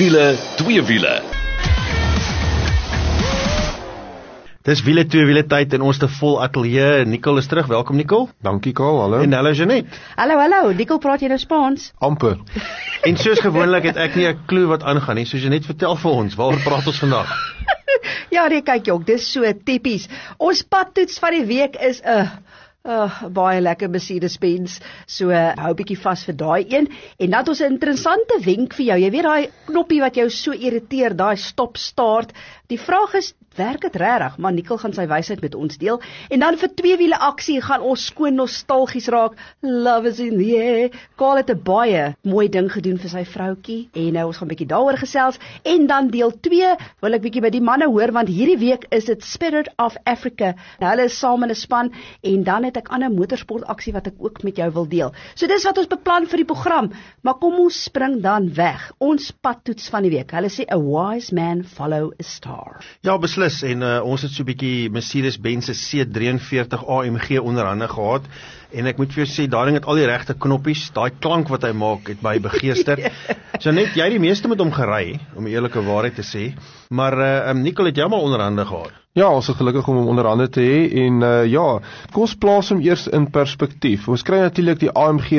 wiele, twee wiele. Dis wiele twee wiele tyd en ons te vol ateljee. Nicole is terug. Welkom Nicole. Dankie Karl, hallo. En hallo Jeanette. Hallo, Nicole, praat jy nou Spaans? Amper. En soos gewoonlik het ek nie 'n klou wat aangaan nie. So Jeanette, vertel vir ons, waaroor praat ons vandag? Ja, nee, kyk jong, dis so tipies. Ons padtoets van die week is 'n baie lekker Mercedes-Benz, so hou bietjie vas vir daai een. En dan het ons 'n interessante wenk vir jou. Jy weet daai knoppie wat jou so irriteer, daai stop-start. Die vraag is, werk dit regtig? Maar Nicole gaan sy wysheid met ons deel. En dan vir twee wiele aksie gaan ons skoon nostalgies raak. Love is in the air. Karl het 'n baie mooi ding gedoen vir sy vroutjie en ons gaan 'n bietjie daaroor gesels. En dan deel 2 wil ek bietjie by die manne hoor, want hierdie week is dit Spirit of Africa. Hulle is saam in 'n span en dan het ek ander motorsportaksie wat ek ook met jou wil deel. So dis wat ons beplan vir die program. Maar kom ons spring dan weg. Ons padtoets van die week. Hulle sê a wise man follow a star. Ja, beslis. En ons het so 'n bietjie Mercedes-Benz C43 AMG onderhande gehad. En ek moet vir jou sê, daai ding het al die regte knoppies. Daai klank wat hy maak, het my begeester. Jeanette, jy het die meeste met hom gery, om eerlike waarheid te sê. Maar Nicole, het jy maar onderhande gehad? Ja, ons is gelukkig om hom onderhande te hê en ja, kom ons plaas hom eers in perspektief. Ons kry natuurlik die AMG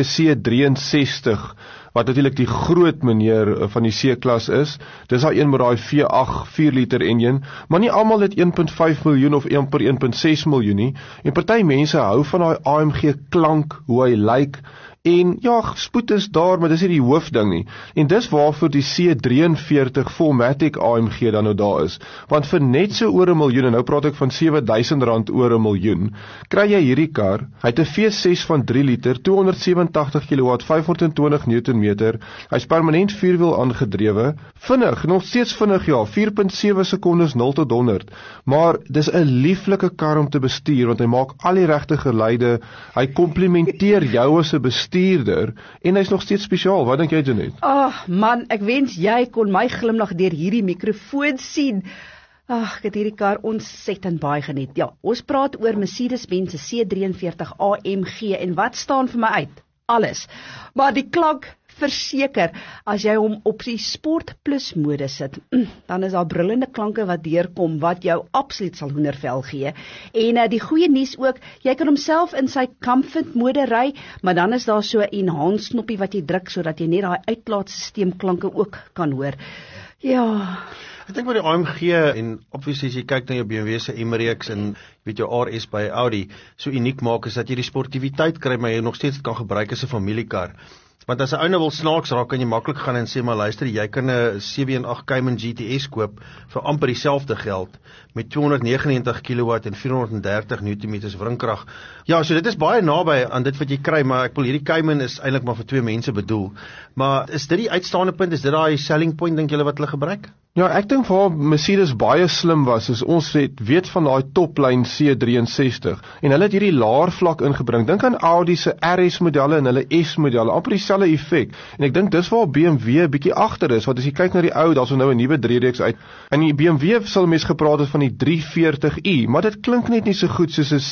C63 wat natuurlik die groot meneer van die C-klas is. Dis daai een met daai V8 4 liter enjin, maar nie almal het 1.5 miljoen of amper 1.6 miljoen nie. En party mense hou van daai AMG klank, hoe hy lyk. En ja, spoed is daar, maar dis nie die hoofding nie. En dis waarvoor die C43 Fullmatic AMG dan nou daar is. Want vir net so oor 1 miljoen, en nou praat ek van R7.000 oor 1 miljoen, kry jy hierdie kar. Hy het 'n V6 van 3 liter, 287 kW, 520 Nm. Hy's permanent vierwiel aangedrewe. Vinnig, nog steeds vinnig ja, 4.7 sekondes 0 tot 100. Maar dis 'n lieflike kar om te bestuur, want hy maak al die regte geluide. Hy komplimenteer jou as 'n bestuurder en hy's nog steeds spesiaal. Wat dink jy, Jeanette? Man, ek wens jy kon my glimlag deur hierdie mikrofoon sien. Ek het hierdie kar ontsettend baie geniet. Ja, ons praat oor Mercedes-Benz C43 AMG en wat staan vir my uit? Alles. Maar die klank verseker, as jy hom op die Sport Plus mode sit, dan is daar brullende klanke wat deurkom, wat jou absoluut sal hoendervel gee. En die goeie nuus ook, jy kan homself in sy comfort mode ry, maar dan is daar so 'n enhance knoppie wat jy druk, sodat jy net daai uitlaatstelsel klanke ook kan hoor. Ja. Ek dink met die AMG en obviously as jy kyk na jou BMW se M-Reeks en weet jou RS by Audi, so uniek maak is dat jy die sportiwiteit kry, maar jy nog steeds kan gebruik as 'n familiekar. Want as 'n ou nou wil snaaks raak, kan jy maklik gaan en sê, maar luister, jy kan 'n 718 Cayman GTS koop vir amper dieselfde geld met 299 kW en 430 Nm wrinkrag. Ja, so dit is baie naby aan dit wat jy kry, maar ek wil hierdie Cayman is eintlik maar vir twee mense bedoel. Maar is dit die uitstaande punt, is dit daai selling point dink julle wat hulle gebruik? Ja, ek dink waar Mercedes baie slim was, is ons weet van daai toplyn C63 en hulle het hierdie laer vlak ingebring. Dink aan Audi se RS modelle en hulle S modelle, amper dieselfde effek. En ek dink dis waar BMW 'n bietjie agter is, want as jy kyk na die ou, daar's nou 'n nuwe 3-reeks uit. En die BMW sal mense gepraat het van die 340i, maar dit klink net nie so goed soos 'n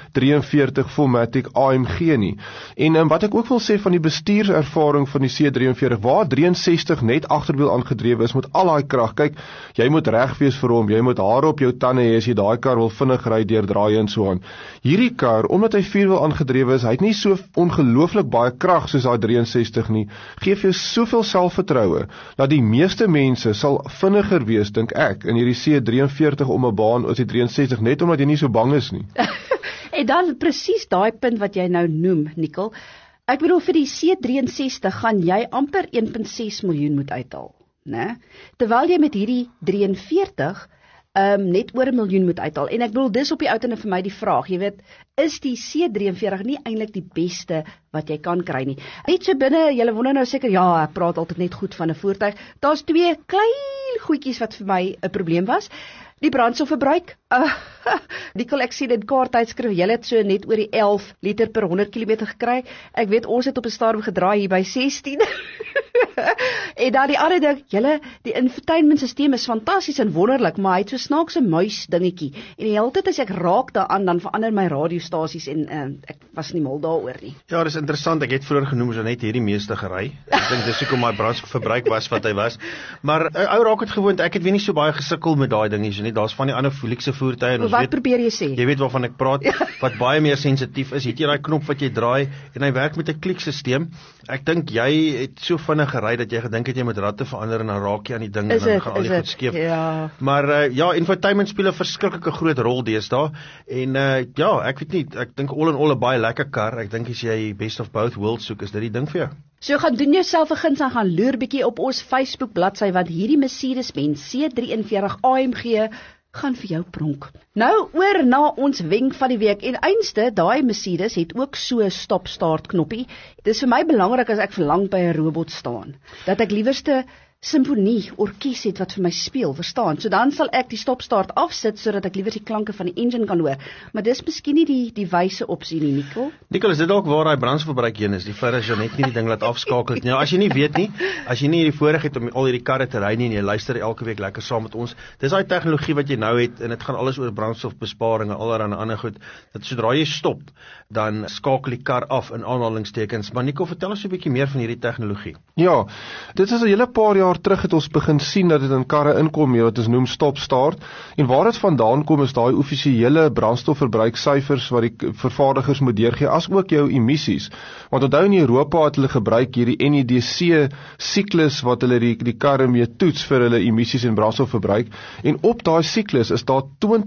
C43 Fullmatic AMG nie. En wat ek ook wil sê van die bestuurservaring van die C43, waar 63 net agterwiel aangedrewe is met al daai krag. Kyk, jy moet reg wees vir hom, jy moet hare op jou tande hê as jy daai kar wil vinnig ry deur draaie en so aan. Hierdie kar, omdat hy vierwiel aangedrewe is, hy het nie so ongelooflik baie krag soos daai 63 nie, gee vir jou soveel selfvertroue, dat die meeste mense sal vinniger wees, dink ek, in hierdie C43 om 'n baan as die 63, net omdat jy nie so bang is nie. En dan presies daai punt wat jy nou noem, Nicole, ek bedoel vir die C63 gaan jy amper 1.6 miljoen moet uithaal. né? Terwyl jy met hierdie 43 net oor 1 miljoen moet uithaal. En ek bedoel, dis op die uiteinde vir my die vraag, jy weet, is die C43 nie eintlik die beste wat jy kan kry nie? Net so binne, julle wonder nou seker, ja, ek praat altyd net goed van 'n voertuig. Daar's twee klein klein goedjies wat vir my 'n probleem was. Die brandstofverbruik. Nicole, ek sien in kaartyd skryf, jy het so net oor die 11 liter per 100 km gekry. Ek weet ons het op 'n stadium gedraai hier by 16. En dan die ander ding, die infotainmentstelsel is fantasties en wonderlik, maar hy het so snaakse muis dingetjie. En die hele tyd as ek raak daaraan, dan verander my radiostasies en ek was nie mal daaroor nie. Ja, dis interessant. Ek het vroeër genoem so net hierdie meeste gery. Ek dink dis hoekom my brandstofverbruik was wat hy was. Maar ou raak het gewoond. Ek het weer nie so baie gesukkel met daai dingetjies nie. Daar's van die ander Felix voertuie en ons wat probeer jy sê? Jy weet waarvan ek praat, wat baie meer sensitief is. Het jy daai knop wat jy draai en hy werk met 'n klikstelsel. Ek dink jy het so vinnig gery dat jy gedink het jy moet ratte verander en dan raak jy aan die ding en dan gaan al die goed skeef. Ja. Maar infotainment speel 'n verskriklike groot rol deesdae en ek weet nie, ek dink all in all 'n baie lekker kar. Ek dink as jy best of both worlds soek, is dit die ding vir jou. So gaan doen jouself 'n guns en gaan loer bietjie op ons Facebook bladsy want hierdie Mercedes-Benz C43 AMG gaan vir jou pronk. Nou oor na ons wenk van die week en einste, daai Mercedes het ook so 'n stop-start knoppie. Dis vir my belangrik as ek verlang by 'n robot staan, dat ek liewerste simfonie orkes het wat vir my speel, verstaan? So dan sal ek die stop-start afsit sodat ek liewer die klanke van die engine kan hoor. Maar dis miskien nie die wyse opsie nie, Nicole. Nicole, is dit dalk waar daai brandstofverbruik heen is? Die feit as jy net nie die ding laat afskakel het nie. Nou, as jy nie weet nie, as jy nie die voorreg het om al hierdie karre te ry nie en jy luister elke week lekker saam met ons, dis daai tegnologie wat jy nou het en dit gaan alles oor brandstofbesparing en allerlei ander goed. Dat sodra jy stop, dan skakel die kar af in aanhalingstekens. Maar Nicole, vertel ons 'n bietjie meer van hierdie tegnologie. Ja, dit is 'n hele paar jaar terug het ons begin sien dat dit in karre inkom, wat ons noem stop-start. En waar dit vandaan kom is daai offisiële brandstofverbruiksyfers wat die vervaardigers moet deurgee, as ook jou emissies. Want onthou in Europa het hulle gebruik hierdie NEDC siklus wat hulle die karre mee toets vir hulle emissies en brandstofverbruik. En op daai siklus is daar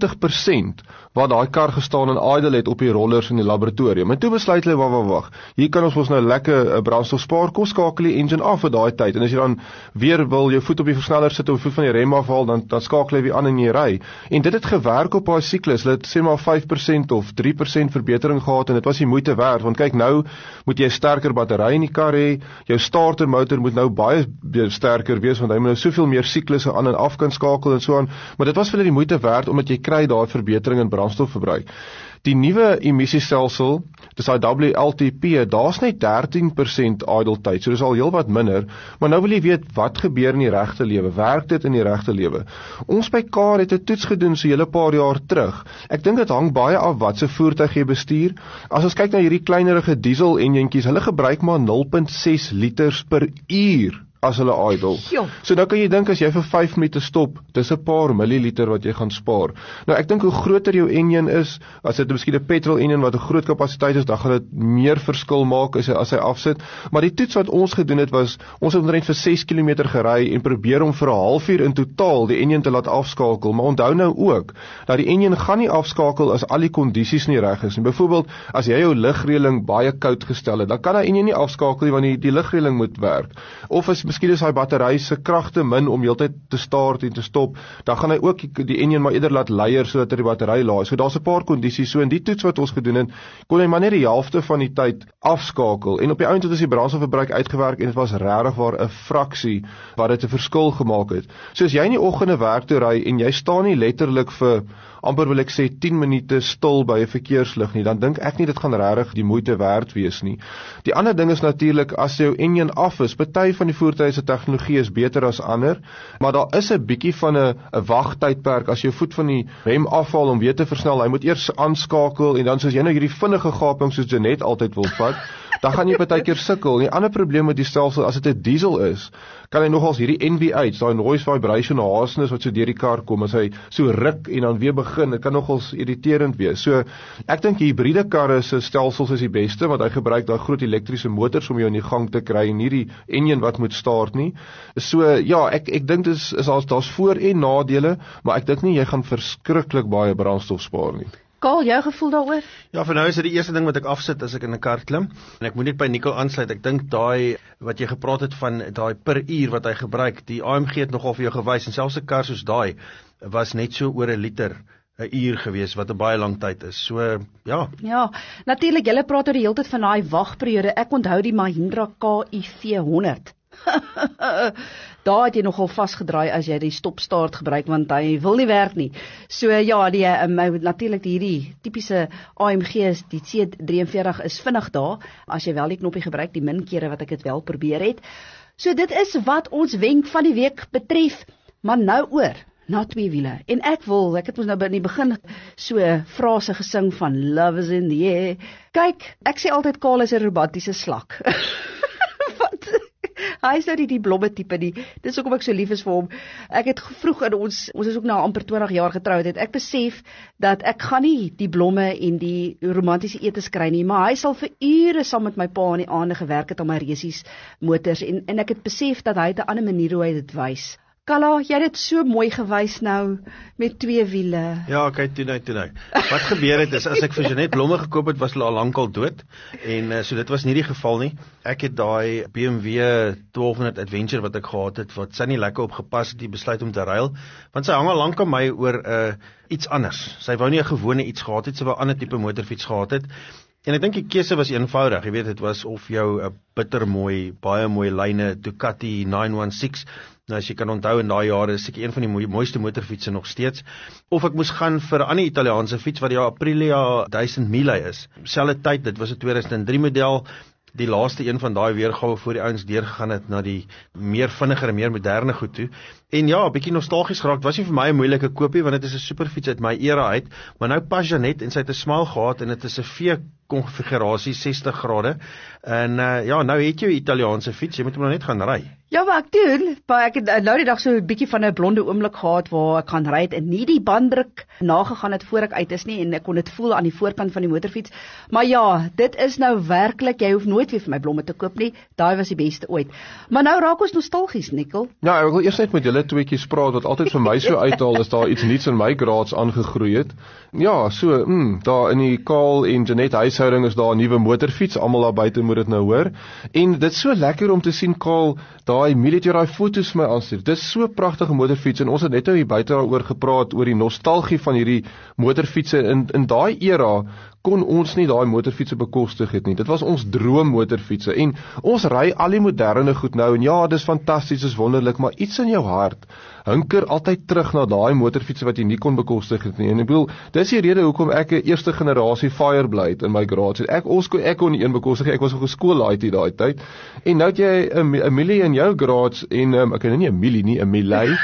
20% waar daai kar gestaan en idle het op die rollers in die laboratorium. En toe besluit hulle, wag, hier kan ons nou lekker brandstof spaar, kom skakel die engine af vir daai tyd. En as jy dan weer wil jou voet op die versneller sit of voet van die rem afhaal, dan skakel jy weer aan in jy ry. En dit het gewerk op daai siklus. Hulle het sê maar 5% of 3% verbetering gehad en dit was die moeite werd, want kyk nou moet jy 'n sterker battery in die kar hê. Jou startermotor moet nou baie sterker wees want hy moet nou soveel meer siklusse aan en af kan skakel en so aan. Maar dit was vir hulle die moeite werd omdat jy kry daai verbetering in brandstofverbruik. Die nuwe emissiestelsel, dis daai WLTP, daar's net 13% idle tyd. So dis al heelwat minder, maar nou wil jy weet wat gebeur in die regte lewe. Werk dit in die regte lewe? Ons by Car het 'n toets gedoen so 'n hele paar jaar terug. Ek dink dit hang baie af wat se voertuig jy bestuur. As ons kyk na hierdie kleinerige diesel enjintjies, hulle gebruik maar 0.6 liters per uur as hulle idle. So nou kan jy dink as jy vir 5 minute stop, dis 'n paar milliliter wat jy gaan spaar. Nou ek dink hoe groter jou enjin is, as dit miskien 'n petrol enjin wat 'n groot kapasiteit is, dan gaan dit meer verskil maak as hy afsit. Maar die toets wat ons gedoen het was, ons het omtrent vir 6 km gery en probeer om vir 'n halfuur in totaal die enjin te laat afskakel. Maar onthou nou ook dat die enjin gaan nie afskakel as al die kondisies nie reg is nie. Byvoorbeeld, as jy jou ligreëling baie koud gestel het, dan kan hy enjin nie afskakel nie want die ligreëling moet werk. Of as miskien is hy battery se krag te min om heeltyd te start en te stop, dan gaan hy ook die enjin maar eerder laat leier sodat hy die battery laai. So daar's 'n paar kondisies. So in die toets wat ons gedoen het, kon hy maar net die helfte van die tyd afskakel. En op die einde het ons die brandstofverbruik uitgewerk en dit was regtig waar 'n fraksie wat dit 'n verskil gemaak het. So as jy in die oggende werk toe ry en jy staan nie letterlik vir amper wil ek sê 10 minute stil by 'n verkeerslig nie, dan dink ek nie dit gaan regtig die moeite werd wees nie. Die ander ding is natuurlik as jou enjin af is, party van die voertuie se tegnologie is beter as ander, maar daar is 'n bietjie van 'n wagtydperk as jy voet van die rem afhaal om weer te versnel. Hy moet eers aanskakel en dan soos jy nou hierdie vinnige gaping soos Janet altyd wil vat, dan gaan jy partykeer sukkel. Die ander probleem met die stelsel as dit 'n diesel is, kan hy nogals hierdie NVH, daai noise vibration harsness wat so deur die kar kom as hy so ruk en dan weer begin, dit kan nogals irriterend wees. So ek dink hibriede karre se stelsels is die beste want hy gebruik daai groot elektriese motors om jou in die gang te kry en nie die enjin wat moet start nie. So ja, ek dink daar's voor- en nadele, maar ek dink nie jy gaan verskriklik baie brandstof spaar nie. Karl, jou gevoel daaroor? Ja, vir nou is dit die eerste ding wat ek afsit as ek in 'n kar klim. En ek moet net by Nicole aansluit. Ek dink daai wat jy gepraat het van daai per uur wat hy gebruik, die AMG het nogal vir jou gewys en selfs 'n kar soos daai was net so oor 1 liter 'n uur gewees wat 'n baie lang tyd is. So ja. Ja, natuurlik, julle praat oor die hele tyd van daai wagperiode. Ek onthou die Mahindra KIV 100. Daar het jy nogal vasgedraai as jy die stop-start gebruik, want hy wil nie werk nie. So ja, natuurlik hierdie tipiese AMG, die C43 is vinnig daar, as jy wel die knoppie gebruik, die min kere wat ek dit wel probeer het. So dit is wat ons wenk van die week betref, maar nou oor na twee wiele. En ek het ons nou in die begin so frase gesing van Love is in the air. Kyk, ek sê altyd Karl is 'n romantiese slak. Hy is nou nie die blomme tipe nie. Dis hoekom ek so lief is vir hom. Ek het vroeg in ons is ook nou amper 20 jaar getroud, het ek besef dat ek gaan nie die blomme en die romantiese etes kry nie, maar hy sal vir ure saam met my pa in die aande gewerk het aan my resies motors en ek het besef dat hy het 'n ander manier hoe hy dit wys. Kala, jy het dit so mooi gewys nou met twee wiele. Ja, kyk toe nou. Wat gebeur het is as ek vir Jeanette blomme gekoop het, was hulle al lankal dood en so dit was nie die geval nie. Ek het daai BMW 1200 Adventure wat ek gehad het, wat sy nie lekker opgepas het, die besluit om te ruil, want sy hang al lank aan my oor iets anders. Sy wou nie 'n gewone iets gehad het, sy wou 'n ander tipe motorfiets gehad het. En ek dink die keuse was eenvoudig, jy weet, dit was of jou 'n bittermooi, baie mooi lyne Ducati 916. Nou as jy kan onthou in daai jare is seker een van die mooiste motorfietsse nog steeds, of ek moes gaan vir 'n ander Italiaanse fiets wat die Aprilia 1000 Mille is. Selfde tyd, dit was 'n 2003 model, die laaste een van daai weergawe voor die ouens deurgegaan het na die meer vinniger en meer moderne goed toe. En ja, 'n bietjie nostalgies geraak, was nie vir my 'n moeilike koopie, want dit is 'n superfiets uit my era uit, maar nou pas Jeanette en sy het 'n smile gehad en dit is 'n V-konfigurasie 60 grade, en ja, nou het jy 'n Italiaanse fiets, jy moet hom nou net gaan ry. Ja, maar ek het nou die dag so 'n bietjie van 'n blonde oomblik gehad waar ek gaan ry het en nie die banddruk nagegaan het voor ek uit is nie en ek kon dit voel aan die voorkant van die motorfiets. Maar ja, dit is nou werklik, jy hoef nooit weer vir my blomme te koop nie. Daai was die beste ooit. Maar nou raak ons nostalgies, Nikkel. Ja, ek wil eers net met julle tweeetjies praat wat altyd vir my so uithaal is daar iets nuuts in my graads aangegroei het. Ja, so, daar in die Karl en Jeanette huishouding is daar 'n nuwe motorfiets, almal daar buite moet dit nou hoor. En dit is so lekker om te sien Karl daai daai foto's vir my aanstuur. Dis so 'n pragtige motorfiets en ons het net nou hier buite daaroor gepraat oor die nostalgie van hierdie motorfietsse in daai era. Kon ons nie daai motorfietsse bekostig het nie. Dit was ons droom motorfietsse en ons ry al die moderne goed nou en ja, dis fantasties, dis wonderlik, maar iets in jou hart hinker altyd terug na daai motorfietsse wat jy nie kon bekostig het nie. En ek bedoel, dis die rede hoekom ek 'n eerste generasie Fireblade in my garage het. Ek kon nie een bekostig, ek was op skool daai tyd. En nou het jy 'n Mille in jou garage en ek ken nie 'n Mille nie, 'n Mille.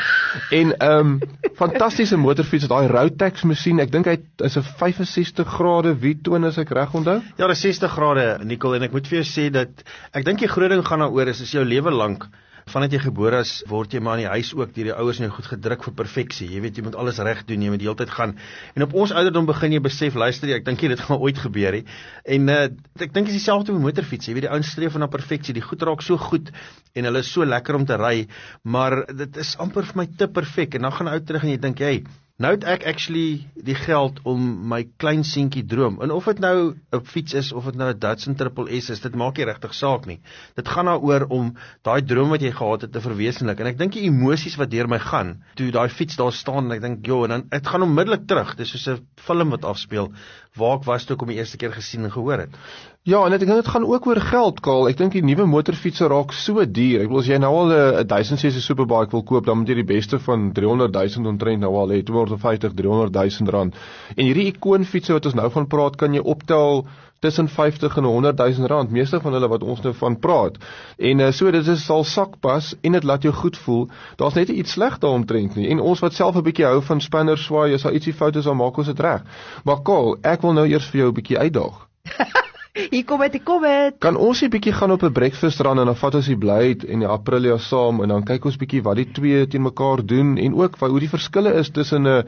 En fantastiese motorfiets, daai Rotax masjien, ek dink hy is 'n 65 grade V-twin as ek reg onthou. Ja, dis 60 grade, Nicole, en ek moet vir jou sê dat ek dink die groot ding gaan daaroor is jou lewe lank. Vandat jy gebore is, word jy maar in die huis ook deur die ouers nou goed gedruk vir perfeksie. Jy weet, jy moet alles reg doen, jy moet die hele tyd gaan. En op ons ouderdom begin jy besef, luister jy, ek dink dit gaan ooit gebeur hê. En ek dink is dieselfde met motorfiets. Jy weet, die ouens streef na perfeksie. Die goed raak so goed en hulle is so lekker om te ry, maar dit is amper vir my te perfek. En dan gaan ou terug en jy dink, hey, nou het ek actually die geld om my klein seentjie droom, en of dit nou 'n fiets is, of dit nou 'n Datsun Triple S is, dit maak nie regtig saak nie. Dit gaan daaroor om daai droom wat jy gehad het te verwesenlik, en ek dink die emosies wat deur my gaan, toe daai fiets daar staan, en ek dink, en dan, het gaan onmiddellik terug, dis soos 'n film wat afspeel, waar ek was toe ek om die eerste keer gesien en gehoor het. Ja, en ek dink dit gaan ook oor geld, Karl. Ek dink die nuwe motorfietsse raak so duur. Ek bedoel, as jy nou al 'n 1000cc superbike wil koop, dan moet jy die beste van 300,000 omtrent nou al hê, 250-300,000 rand. En hierdie ikoonfietsse wat ons nou van praat, kan jy optel tussen 50 en 100,000 rand, meeste van hulle wat ons nou van praat. En so, dit is al sakpas, en dit laat jou goed voel. Daar's net iets sleg daaromtrent nie. En ons wat self 'n bietjie hou van spinner swaai, as daar ietsie fout is, dan maak ons dit reg. Maar Karl, ek wil nou eers vir jou 'n bietjie uitdaag. Hier kom dit. Kan ons 'n bietjie gaan op 'n breakfast run en dan vat ons die Blade en die Aprilia saam en dan kyk ons bietjie wat die twee teen mekaar doen en ook hoe die verskille is tussen 'n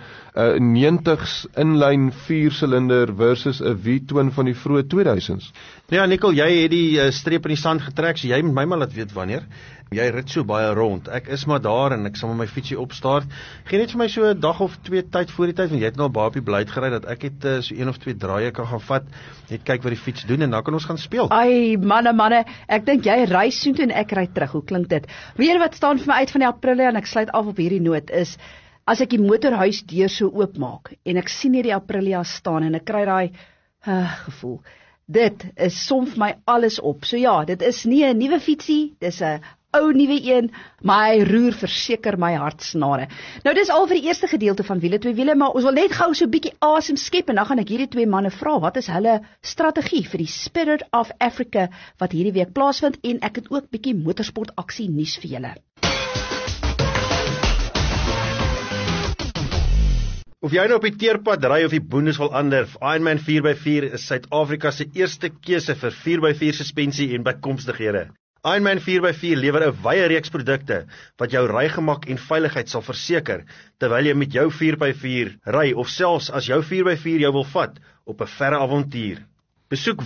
90s inlyn 4-silinder versus 'n V-twin van die vroeë 2000s. Ja, Nicole, jy het die streep in die sand getrek, so jy moet my maar laat weet wanneer. Jy rit so baie rond. Ek is maar daar en ek sal met my fietsie opstart. Geen net vir my so 'n dag of twee tyd voor die tyd, want jy het nou al baie op die Blade gery dat ek het so 1 of 2 draaie kan gaan vat, net kyk wat die fiets doen en dan kan ons gaan speel. Ai, manne, ek dink jy ry soontoe en ek ry terug. Hoe klink dit? Weet jy wat staan vir my uit van die Aprilia, en ek sluit af op hierdie noot, is as ek die motorhuis deur so oopmaak en ek sien hierdie Aprilia staan en ek kry daai gevoel. Dit is som vir my alles op. So ja, dit is nie 'n nuwe fietsie, dis 'n ou nuwe een, maar hy roer verseker my hartsnare. Nou dis al vir die eerste gedeelte van Wiele Twee Wiele, maar ons wil net gou so 'n bietjie asem skep en dan gaan ek hierdie twee manne vra, wat is hulle strategie vir die Spirit of Africa wat hierdie week plaasvind, en ek het ook bietjie motorsport aksie nuus vir julle. Of jy nou op die teerpad ry of die boondes wil anderf, Ironman 4x4 is Suid-Afrika se eerste keuse vir 4x4 suspensie en bykomstighede. Ironman 4x4 lewer 'n wye reeks produkte wat jou rygemak en veiligheid sal verseker terwyl jy met jou 4x4 ry of selfs as jou 4x4 jou wil vat op 'n verre avontuur. Besoek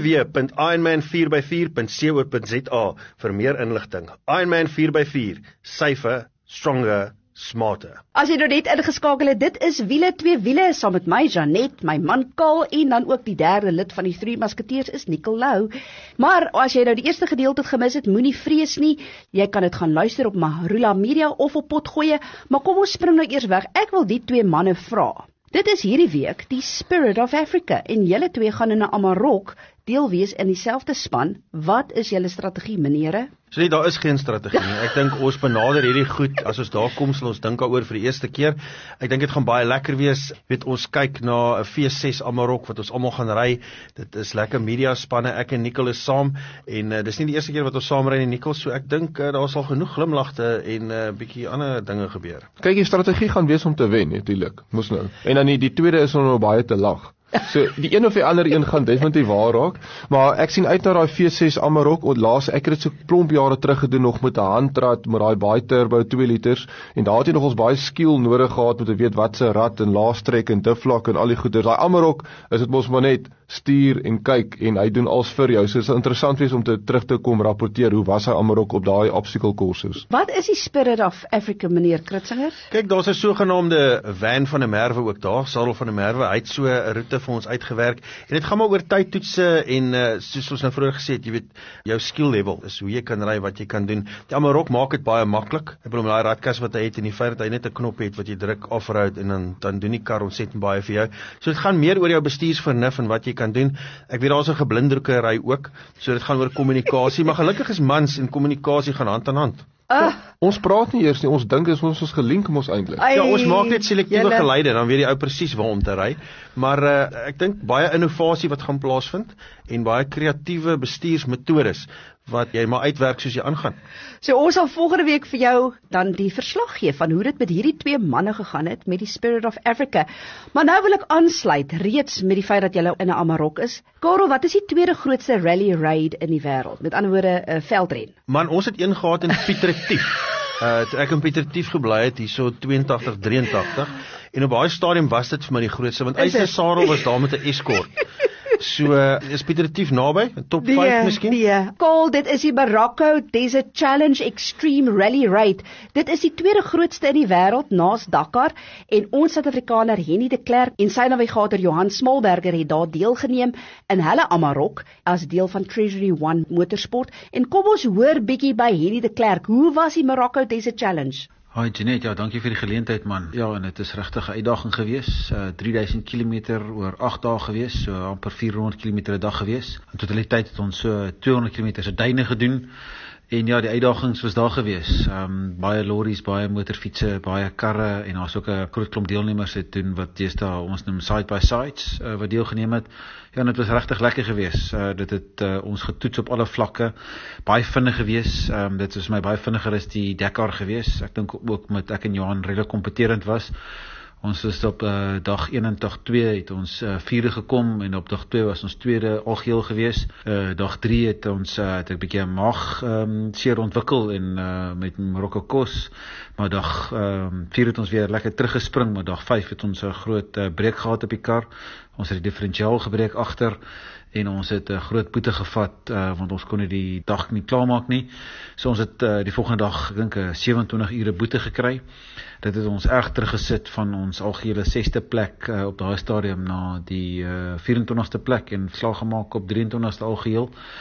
www.ironman4x4.co.za vir meer inligting. Ironman 4x4, safer, stronger, smarter. As jy nou net ingeskakel het, dit is Wiele Twee Wiele saam met my Janet, my man Karl en dan ook die derde lid van die Drie Musketeers is Nicolou. Maar as jy nou die eerste gedeelte gemis het, moenie vrees nie. Jy kan dit gaan luister op Marula Media of op Potgoeie, maar kom ons spring nou eers weg. Ek wil die twee manne vra. Dit is hierdie week die Spirit of Africa en julle twee gaan in 'n Amarok deel wees in dieselfde span. Wat is julle strategie, meneere? So nee, daar is geen strategie nie. Ek dink ons benader hierdie goed, as ons daar kom, sal ons dink daaroor vir die eerste keer. Ek dink dit gaan baie lekker wees. Weet, ons kyk na 'n V6 Amarok wat ons almal gaan ry. Dit is lekker media spanne, ek en Nicol is saam en dis nie die eerste keer wat ons saam ry nie, Nicol, so ek dink daar sal genoeg glimlagte en bietjie ander dinge gebeur. Kyk, die strategie gaan wees om te wen, natuurlik. Moes nou. En dan die tweede is om nou baie te lag. So die een of die ander een gaan definitief waar raak, maar ek sien uit na daai V6 Amarok. Laas ek het dit so klomp jare terug gedoen nog met 'n handrat met daai baie turbo 2 liters en daar het jy nog ons baie skill nodig gehad om te weet wat se rad en laastrek en difflak en al die goeders. Daai Amarok is dit mos maar net stuur en kyk en hy doen alles vir jou. So dit sal interessant wees om terug te kom rapporteer hoe was hy Amarok op daai obstacle courses. Wat is die Spirit of Africa, meneer Kritzinger? Kyk, daar's 'n sogenaamde Van van der Merwe ook daar, Sarel van der Merwe. Hy het so 'n roete vir ons uitgewerk en dit gaan maar oor tydtoetse en soos ons nou vroeër gesê het, jy weet, jou skill level is hoe jy kan ry, wat jy kan doen. Die Amarok maak dit baie maklik. Ek bedoel, daai radkas wat hy het en die feit dat hy net 'n knop het wat jy druk off-road en dan doen die kar ontsettend baie vir jou. So dit gaan meer oor jou bestuursvernuf en wat jy kan doen. Ek weet daar's 'n geblinddoeke ry ook, so dit gaan oor kommunikasie, maar gelukkig is mans en kommunikasie gaan hand aan hand. Ons praat nie eers nie, ons dink dis ons gelink mos eintlik. Ja, ons maak net selektiewe geleide, dan weet die ou presies waar om te ry. Maar ek dink baie innovasie wat gaan plaasvind en baie kreatiewe bestuursmetodes wat jy maar uitwerk soos jy aangaan. So ons sal volgende week vir jou dan die verslag gee van hoe dit met hierdie twee manne gegaan het met die Spirit of Africa. Maar nou wil ek aansluit reeds met die feit dat julle in 'n Amarok is. Karel, wat is die tweede grootste rally raid in die wêreld? Met ander woorde, 'n veldren. Man, ons het een gehad in Piet Retief. Toe ek in Piet Retief gebly het, hierso 82, 83. En op daai stadium was dit vir my die grootste, want Eise Sarel was daar met 'n Escort. So, is Piet Retief naby? Top 5 miskien? Nee, Karel, dit is die Morocco Desert Challenge Extreme Rally Raid. Dit is die tweede grootste in die wêreld naas Dakar en ons Suid-Afrikaner Henny de Klerk en sy navigator Johan Smolberger het daar deelgeneem in hulle Amarok as deel van Treasury One Motorsport. En kom ons hoor bietjie by Henny de Klerk, hoe was die Morocco Desert Challenge? Hi Janet, ja, dankie vir die geleentheid man. Ja, en dit is regtig 'n uitdaging gewees. 3000 km oor 8 dae gewees, so amper 400 km 'n dag gewees. In totaliteit het ons so 200 km se duine gedoen. En ja, die uitdagings was daar gewees. Baie lorries, baie motorfietsse, baie karre en daar's ook 'n groot klomp deelnemers het doen wat deesdae ons noem side by sides wat deelgeneem het. Ja, en dit was regtig lekker gewees. Dit het ons getoets op alle vlakke. Baie vinnig gewees. Dit is my baie vinniger as die Dakar gewees. Ek dink ook met ek en Johan redelik kompeterend was. Ons is op dag 1 en dag 2 het ons vierde gekom en op dag 2 was ons tweede algeheel gewees. Dag 3 het ons het 'n bietjie maag seer ontwikkel en met Morocco kos. Maar dag 4 het ons weer lekker teruggespring, maar dag 5 het ons 'n groot breek gehad op die kar. Ons het die differentiaal gebreek agter en ons het 'n groot boete gevat want ons kon die dag nie klaarmaak nie. So ons het die volgende dag, ek dink 27 ure boete gekry. Dit het ons erg teruggesit van ons algehele 6ste plek op daai stadium na die 24ste plek en verslag gemaak op 23ste algeheel.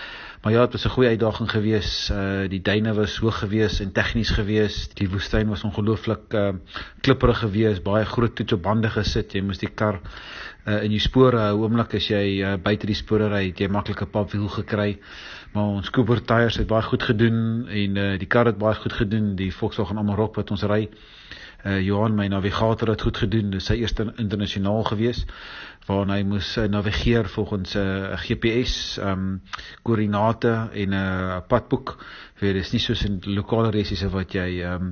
Maar ja, het was 'n goeie uitdaging gewees. Die duine was hoog gewees en tegnies gewees. Die woestyn was ongelooflik klipperig gewees, baie groot toets op bande gesit. Jy moes die kar in die spore hou. Oomblik as jy buite die spore ry, het jy maklik 'n papwiel gekry. Maar ons Cooper tyres het baie goed gedoen en die kar het baie goed gedoen. Die Volkswagen Amarok wat ons ry, Johan, my navigator, het goed gedoen. Dis sy eerste internasionaal gewees, waarin hy moes navigeer volgens GPS, koördinate en 'n padboek. Dis nie soos in lokale resies wat jy 'n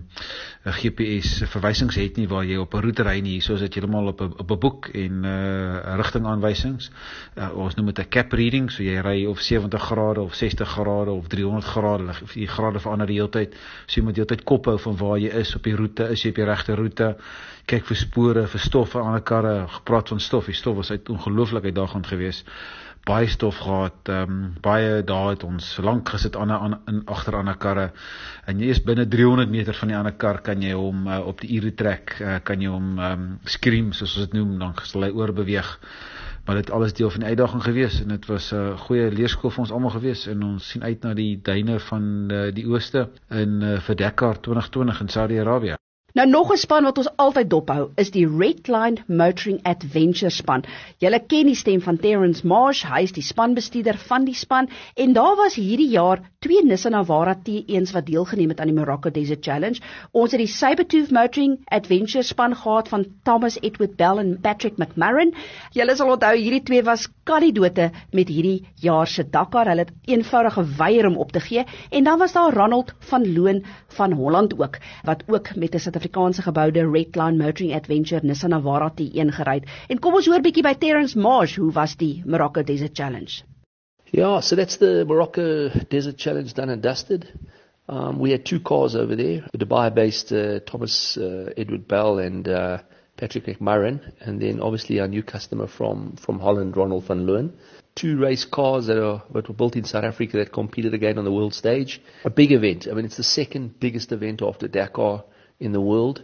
GPS verwysings het nie, waar jy op 'n roete ry nie. Soos dit heeltemal op 'n boek en rigtingaanwysings. Ons noem dit 'n cap reading, so jy ry of 70 grade of 60 grade of 300 grade, die grade verander die hele tyd. So jy moet die hele tyd kop hou van waar jy is op die roete, is jy op die regte roete, kyk vir spore, vir stof van ander karre. Gepraat van stof, die stof was ongelooflik uitdagend geweest. Baie stof gehad, baie dae het ons lank gesit agter ander karre, en jy is binne 300 meter van die ander kar, kan jy hom op die ure trek, kan jy hom scream, soos ons dit noem, dan sal hy oorbeweeg. Maar dit alles deel van die uitdaging gewees, en dit was 'n goeie leerskool vir ons almal gewees, en ons sien uit na die duine van die ooste vir Dakar 2020 in Saudi-Arabië. Nou nog 'n span wat ons altyd dophou is die Redline Motoring Adventure span. Julle ken die stem van Terrence Marsh, hy is die spanbestuurder van die span, en daar was hierdie jaar 2 Nissan Navara T1's wat deelgeneem het aan die Morocco Desert Challenge. Ons het die Sabertooth Motoring Adventure span gehad van Thomas Edward Bell en Patrick McMurran. Julle sal onthou, hierdie 2 was kandidote met hierdie jaar se Dakar. Hulle het eenvoudig geweier om op te gee. En dan was daar Ronald van Loon van Holland ook, wat ook met 'n Suid-Afrikaanse geboude Redline Motoring Adventure Nissan Navara T1 gery het. En kom ons hoor bietjie by Terrence Marsh, hoe was die Morocco Desert Challenge? Yeah, so that's the Morocco Desert Challenge done and dusted. We had 2 cars over there, the Dubai-based Thomas Edward Bell and Patrick McMurran, and then obviously our new customer from Holland, Ronald van Loon. 2 race cars that were built in South Africa that competed again on the world stage. A big event. I mean, it's the second biggest event after Dakar in the world.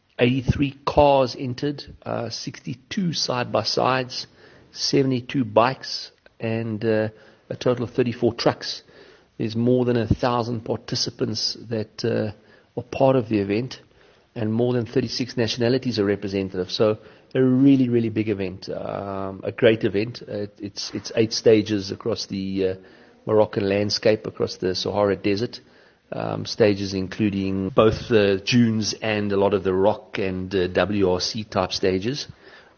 83 cars entered, 62 side-by-sides, 72 bikes, and a total of 34 trucks. There's more than 1,000 participants that are part of the event, and more than 36 nationalities are representative. So a really, really big event, a great event. It's 8 stages across the Moroccan landscape, across the Sahara Desert. Stages including both the dunes and a lot of the rock and WRC type stages.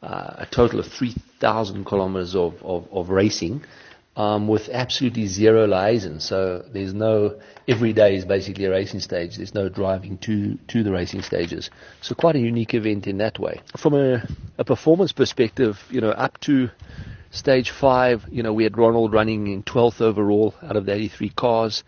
A total of 3,000 kilometers of racing, with absolutely zero liaison. So there's no, every day is basically a racing stage. There's no driving to the racing stages. So quite a unique event in that way. From a performance perspective, up to stage 5, we had Ronald running in 12th overall out of the 83 cars.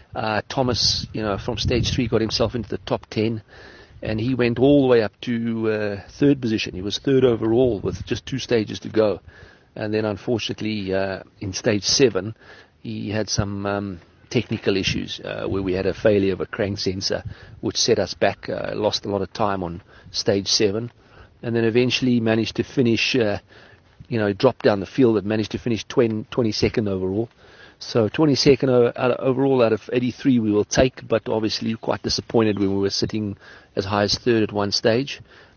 Thomas, from stage 3 got himself into the top 10, and he went all the way up to 3rd position. He was 3rd overall with just 2 stages to go. And then unfortunately, in stage 7, he had some technical issues where we had a failure of a crank sensor, which set us back, lost a lot of time on stage 7, and then eventually managed to finish, dropped down the field, but managed to finish 22nd overall. So 22nd overall out of 83 we will take, but obviously quite disappointed when we were sitting as high as 3rd at one stage.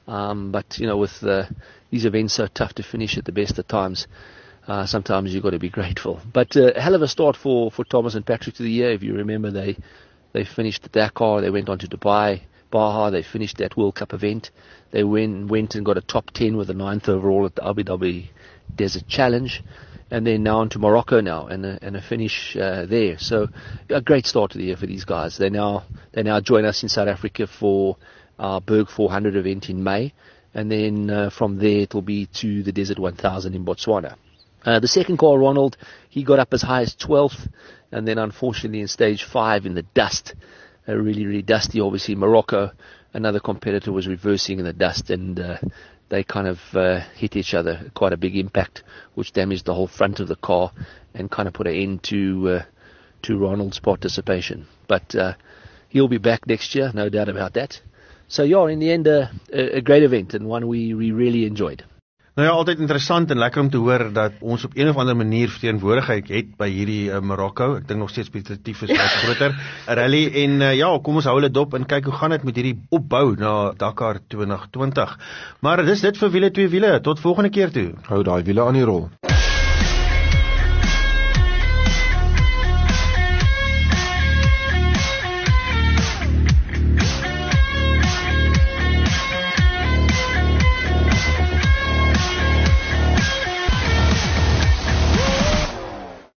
But with these events so tough to finish at the best of times, sometimes you've got to be grateful. But a hell of a start for Thomas and Patrick to the year. If you remember, they finished the Dakar, they went on to Dubai, Baja, they finished that World Cup event. They went and got a top 10 with a 9th overall at the Abu Dhabi Desert Challenge. And then now on to Morocco now, and a finish there. So a great start to the year for these guys. They now join us in South Africa for our Berg 400 event in May, and then from there it will be to the Desert 1000 in Botswana. The second car, Ronald, he got up as high as 12th, and then unfortunately in stage 5 in the dust, really, really dusty, obviously Morocco, another competitor was reversing in the dust, and they kind of hit each other, quite a big impact, which damaged the whole front of the car and kind of put an end to Ronald's participation. But he'll be back next year, no doubt about that. So yeah, in the end, a great event and one we really enjoyed. Nou ja, altyd interessant en lekker om te hoor dat ons op een of ander manier verteenwoordigheid het by hierdie Marokko. Ek dink nog steeds Pieter Retief is wat groter rally en ja, kom ons hou hulle dop en kyk hoe gaan dit met hierdie opbou na Dakar 2020. Maar dis dit vir wiele twee wiele. Tot volgende keer toe. Hou daai wiele aan die rol.